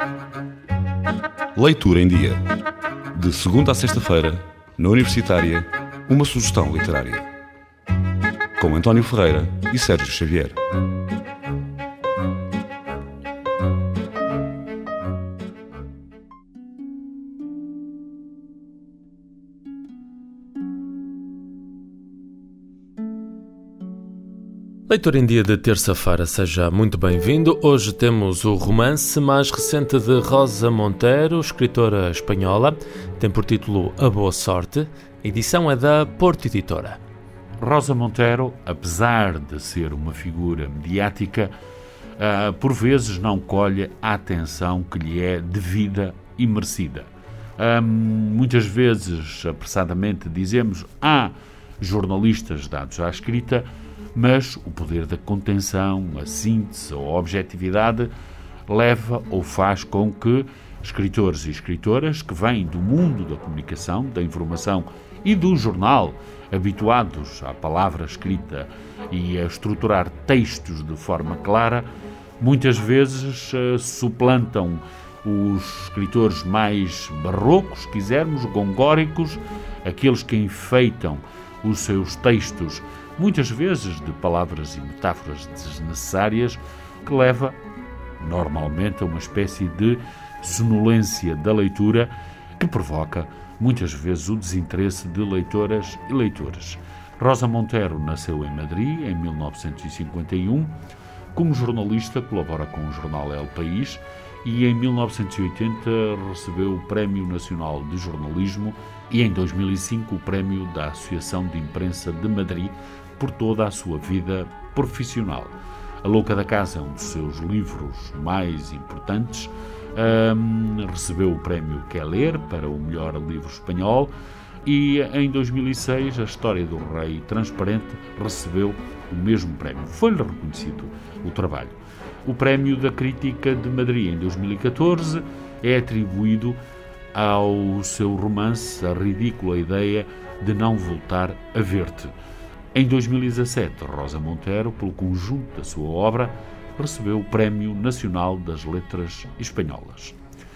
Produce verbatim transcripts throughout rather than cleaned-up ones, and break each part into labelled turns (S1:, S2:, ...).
S1: Leitura em Dia. De segunda a sexta-feira, na Universitária, uma sugestão literária. Com António Ferreira e Sérgio Xavier.
S2: Leitura em Dia de terça-feira, seja muito bem-vindo. Hoje temos o romance mais recente de Rosa Montero, escritora espanhola. Tem por título A Boa Sorte. A edição é da Porto Editora.
S3: Rosa Montero, apesar de ser uma figura mediática, uh, por vezes não colhe a atenção que lhe é devida e merecida. Uh, muitas vezes, apressadamente, dizemos há jornalistas dados à escrita, mas o poder da contenção, a síntese ou a objetividade leva ou faz com que escritores e escritoras que vêm do mundo da comunicação, da informação e do jornal, habituados à palavra escrita e a estruturar textos de forma clara, muitas vezes uh, suplantam os escritores mais barrocos, quisermos, gongóricos, aqueles que enfeitam os seus textos muitas vezes de palavras e metáforas desnecessárias, que leva normalmente a uma espécie de sonolência da leitura que provoca muitas vezes o desinteresse de leitoras e leitores. Rosa Montero nasceu em Madrid em mil novecentos e cinquenta e um. Como jornalista colabora com o jornal El País e em mil novecentos e oitenta recebeu o Prémio Nacional de Jornalismo e em dois mil e cinco o Prémio da Associação de Imprensa de Madrid por toda a sua vida profissional. A Louca da Casa é um dos seus livros mais importantes. Um, recebeu o Prémio Keller para o melhor livro espanhol e em dois mil e seis A História do Rei Transparente recebeu o mesmo prémio. Foi-lhe reconhecido o trabalho. O Prémio da Crítica de Madrid em dois mil e catorze é atribuído ao seu romance A Ridícula Ideia de Não Voltar a Ver-te. Em dois mil e dezassete, Rosa Montero, pelo conjunto da sua obra, recebeu o Prémio Nacional das Letras Espanholas.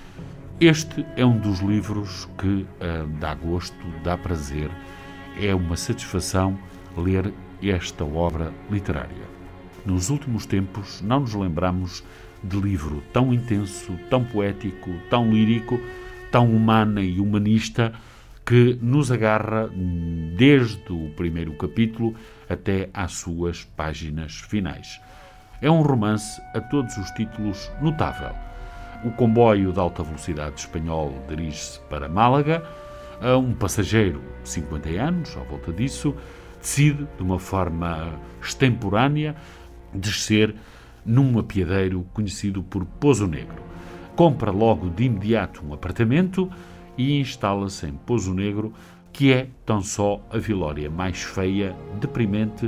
S3: Este é um dos livros que uh, dá gosto, dá prazer, é uma satisfação ler esta obra literária. Nos últimos tempos não nos lembramos de livro tão intenso, tão poético, tão lírico, tão humano e humanista, que nos agarra desde o primeiro capítulo até às suas páginas finais. É um romance a todos os títulos notável. O comboio de alta velocidade espanhol dirige-se para Málaga. Um passageiro de cinquenta anos, à volta disso, decide, de uma forma extemporânea, descer num apiadeiro conhecido por Pozo Negro. Compra logo de imediato um apartamento e instala-se em Pozo Negro, que é tão só a vilória mais feia, deprimente,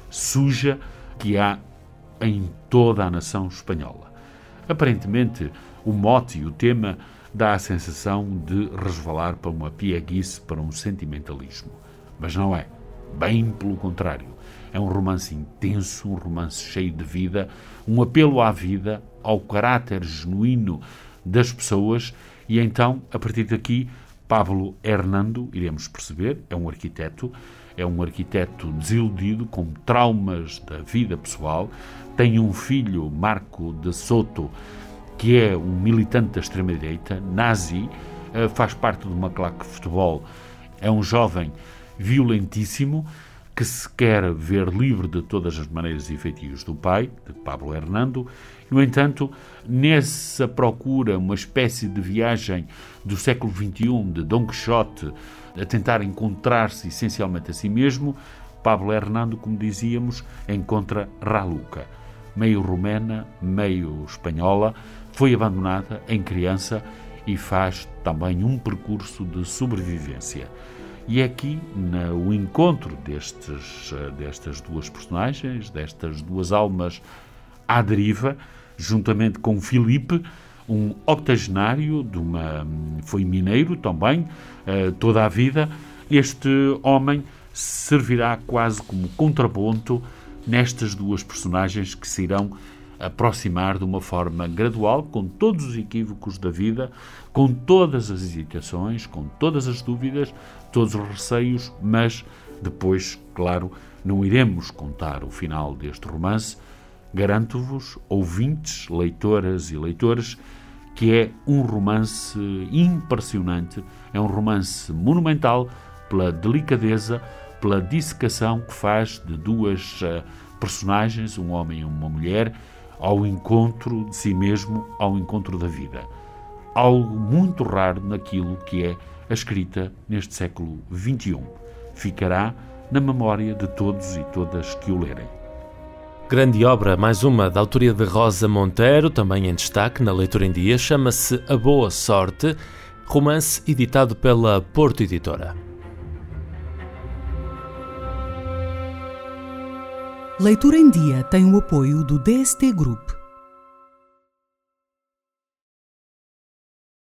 S3: suja que há em toda a nação espanhola. Aparentemente, o mote e o tema dá a sensação de resvalar para uma pieguice, para um sentimentalismo. Mas não é. Bem pelo contrário. É um romance intenso, um romance cheio de vida, um apelo à vida, ao caráter genuíno das pessoas. E então, a partir daqui, Pablo Hernando, iremos perceber, é um arquiteto, é um arquiteto desiludido, com traumas da vida pessoal, tem um filho, Marco de Soto, que é um militante da extrema-direita, nazi, faz parte de uma claque de futebol, é um jovem violentíssimo, que se quer ver livre de todas as maneiras e feitios do pai, de Pablo Hernando. No entanto, nessa procura, uma espécie de viagem do século vinte e um, de Dom Quixote, a tentar encontrar-se essencialmente a si mesmo, Pablo Hernando, como dizíamos, encontra Raluca, meio romena, meio espanhola, foi abandonada em criança e faz também um percurso de sobrevivência. E é aqui, no encontro destes, destas duas personagens, destas duas almas à deriva, juntamente com Filipe, um octogenário, de uma, foi mineiro também, toda a vida, este homem servirá quase como contraponto nestas duas personagens que se irão aproximar de uma forma gradual, com todos os equívocos da vida, com todas as hesitações, com todas as dúvidas, todos os receios, mas depois, claro, não iremos contar o final deste romance. Garanto-vos, ouvintes, leitoras e leitores, que é um romance impressionante, é um romance monumental pela delicadeza, pela dissecação que faz de duas uh, personagens, um homem e uma mulher, ao encontro de si mesmo, ao encontro da vida. Algo muito raro naquilo que é a escrita neste século vinte e um. Ficará na memória de todos e todas que o lerem.
S2: Grande obra, mais uma, da autoria de Rosa Monteiro, também em destaque na Leitura em Dia, chama-se A Boa Sorte, romance editado pela Porto Editora.
S4: Leitura em Dia tem o apoio do D S T Group.